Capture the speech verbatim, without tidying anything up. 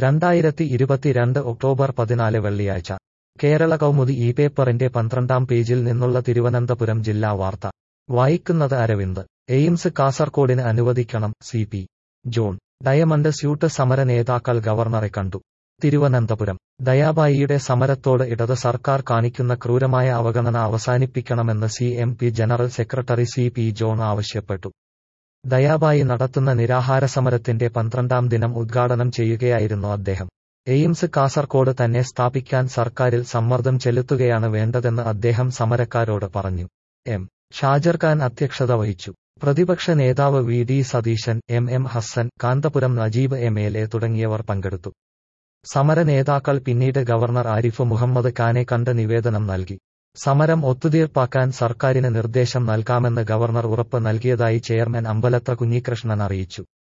രണ്ടായിരത്തി ഇരുപത്തിരണ്ട് ഒക്ടോബർ പതിനാല് വെള്ളിയാഴ്ച കേരള കൗമുദി ഈ പേപ്പറിന്റെ പന്ത്രണ്ടാം പേജിൽ നിന്നുള്ള തിരുവനന്തപുരം ജില്ലാ വാർത്ത വായിക്കുന്നത് അരവിന്ദ്. എയിംസ് കാസർകോടിന് അനുവദിക്കണം C P John. Diamond suit സമര നേതാക്കൾ ഗവർണറെ കണ്ടു. തിരുവനന്തപുരം. ദയാബായിയുടെ സമരത്തോട് ഇടത് സർക്കാർ കാണിക്കുന്ന ക്രൂരമായ അവഗണന അവസാനിപ്പിക്കണമെന്ന് C M P general secretary C P John ആവശ്യപ്പെട്ടു. ദയാബായി നടത്തുന്ന നിരാഹാര സമരത്തിന്റെ പന്ത്രണ്ടാം ദിനം ഉദ്ഘാടനം ചെയ്യുകയായിരുന്നു അദ്ദേഹം. എയിംസ് കാസർകോട് തന്നെ സ്ഥാപിക്കാൻ സർക്കാരിൽ സമ്മർദ്ദം ചെലുത്തുകയാണ് വേണ്ടതെന്ന് അദ്ദേഹം സമരക്കാരോട് പറഞ്ഞു. എം ഷാജർഖാൻ അധ്യക്ഷത വഹിച്ചു. പ്രതിപക്ഷ നേതാവ് V D Satheesan, M M Hassan, Kanthapuram Najeeb M L A തുടങ്ങിയവർ പങ്കെടുത്തു. സമര നേതാക്കൾ പിന്നീട് ഗവർണർ ആരിഫ് മുഹമ്മദ് ഖാനെ കണ്ട് നിവേദനം നൽകി. സമരം ഒത്തുതീർപ്പാക്കാൻ സർക്കാരിന് നിർദ്ദേശം നൽകാമെന്ന് ഗവർണർ ഉറപ്പ് നൽകിയതായി ചെയർമാൻ അമ്പലത്ര കുഞ്ഞികൃഷ്ണൻ അറിയിച്ചു.